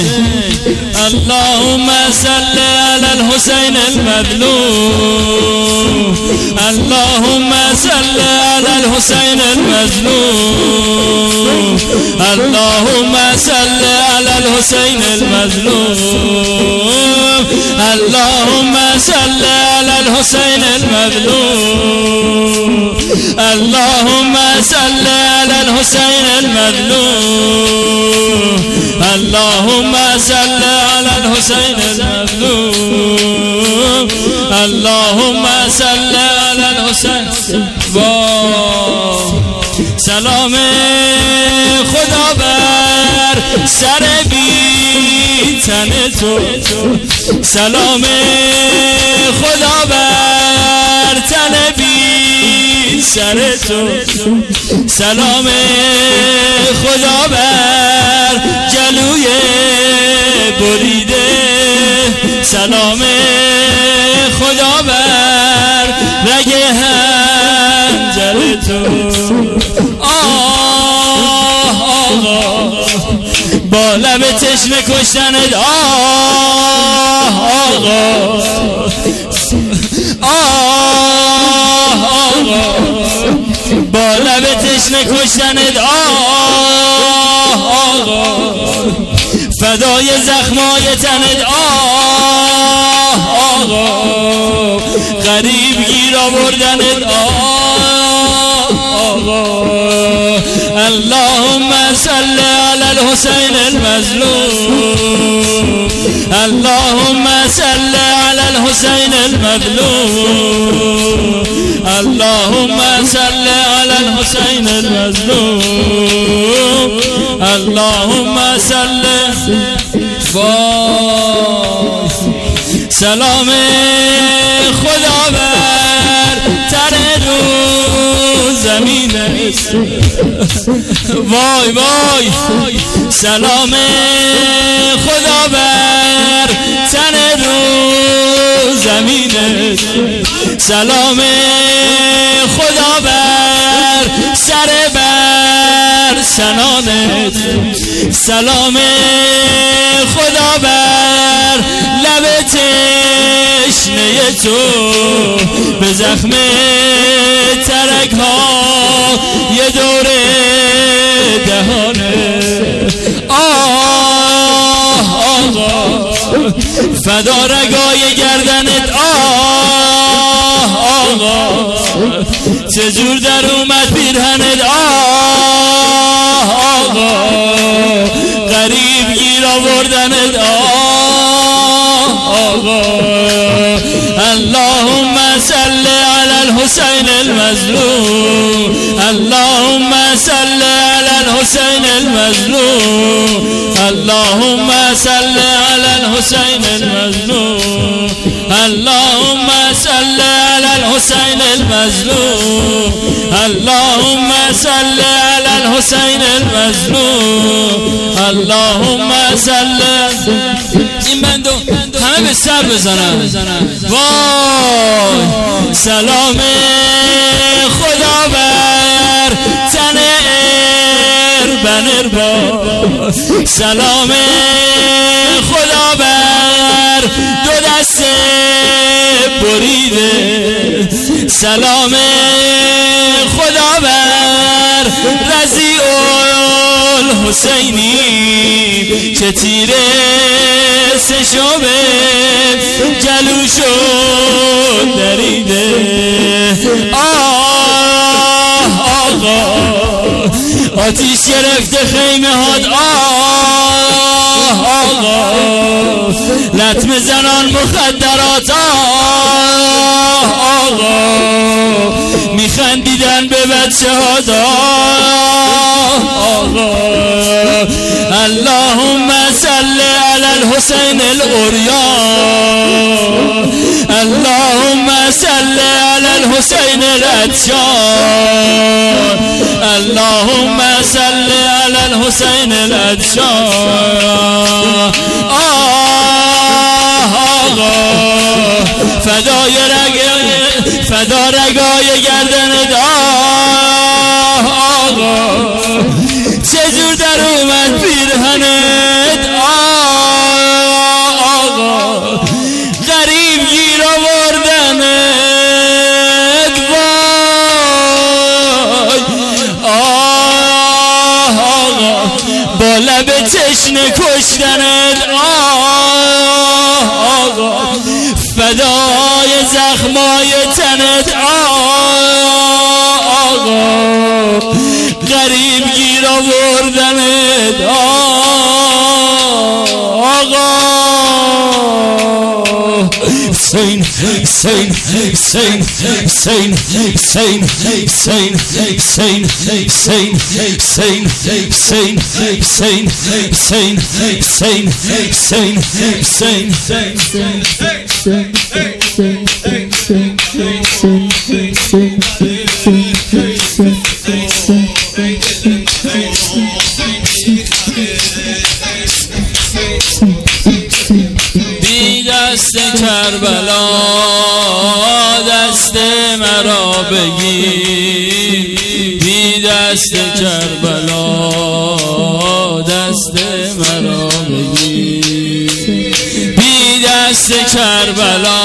اللهم صل على الحسين المظلوم اللهم صل على الحسين المظلوم اللهم صل على الحسين المظلوم اللهم صل على الحسين المظلوم اللهم صل على الحسين المظلوم اللهم صل على الحسين المظلوم اللهم صل على الحسين. سلام خدا بر سر بی تن تو سلام خدا بر تن بی سر تو سلام خدا بر جلوی بریده سلام خدا بر رگ حنجر تو آقا با لب تشنه کشتنت آقا آقا با لب تشنه کشتنت آقا فدای زخمای تنت آقا غریب گیر آوردنت آقا اللهم صل على الحسين المظلوم اللهم صل على الحسين المظلوم اللهم صل على الحسين المظلوم اللهم صل سلام خدا بر تن رو زمین وای وای سلام خدا بر تن رو زمین سلام خدا بر سر بر سنانت سلام خدا بر لب تشنه تو به زخم ترک ها یه دوره دهانه آقا فدا رگای گردنت آقا چجور در اومد پیرهنت آقا غریب گیر آوردنت آقا اللهم صل على الحسين المظلوم اللهم صل على الحسين المظلوم اللهم صل على الحسين المظلوم اللهم صل على الحسين المظلوم اللهم صل على الحسين المظلوم اللهم صل این بندو همه به سر بزنن وای سلام خدا بر تن اربن اربا سلام خدا بر دو دست بریده سلام خدا بر رضیع الحسینی که تیره سشوبه جلو شد دریده آقا آتیش گرفته خیمه هات آقا لطمه زنان مخدرات آقا میخندیدن به بچه ها آقا اللهم صل على الحسين العريان اللهم صل على الحسين العطشان اللهم صل على الحسين العطشان آقا فدا رگای گردن آقا، چجور در اومد پیرهنت آقا. کشتنت آقا، فدای زخمای تنت آقا، غریب گیر آوردنت آقا. حسین حسین حسین حسین حسین حسین حسین حسین حسین حسین حسین حسین حسین حسین بی دست کربلا دست مرا بگیر، بی دست کربلا دست مرا بگیر، بی دست کربلا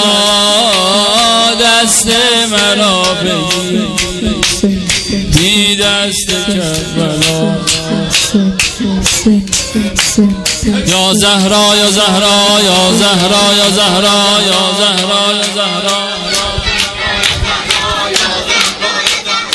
دست مرا بگیر، بی دست کربلا. یا زهرا یا زهرا یا زهرا یا زهرا یا زهرا یا زهرا